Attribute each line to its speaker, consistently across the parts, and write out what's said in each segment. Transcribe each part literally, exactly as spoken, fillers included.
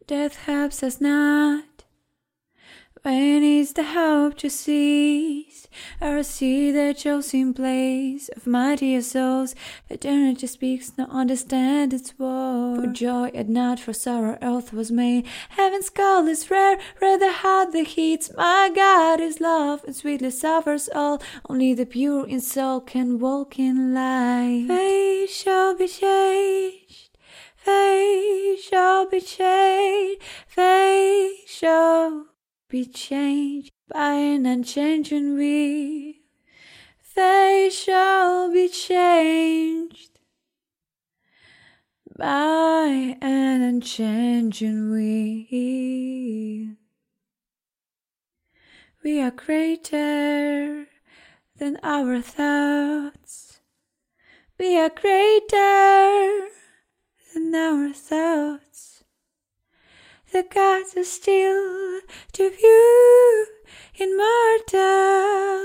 Speaker 1: Death helps us not. When is the hope to cease? Or see the chosen place of mightier souls? Eternity speaks, no understand its war. For joy and not for sorrow earth was made. Heaven's call is rare, rather hot the heats. My God is love and sweetly suffers all. Only the pure in soul can walk in light. Fate shall be changed, fate shall be changed, fate shall be changed by an unchanging will. They shall be changed by an unchanging will. We are greater than our thoughts. We are greater than our thoughts. The gods are still to view in mortal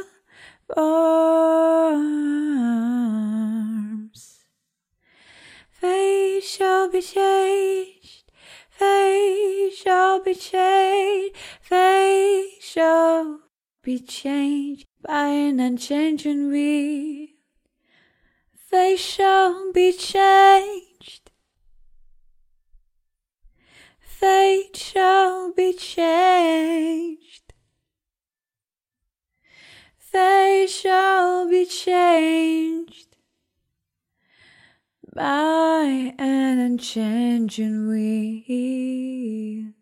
Speaker 1: forms. Fate shall be changed, fate shall be changed, fate shall be changed by an unchanging will. Fate shall be changed. Fate shall be changed. Fate shall be changed by an unchanging will.